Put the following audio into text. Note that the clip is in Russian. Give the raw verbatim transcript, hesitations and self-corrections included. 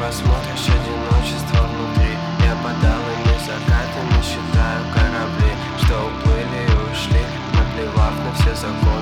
посмотришь одиночество внутри. Я под алыми закатами считаю корабли, что уплыли и ушли, наплевав на все законы.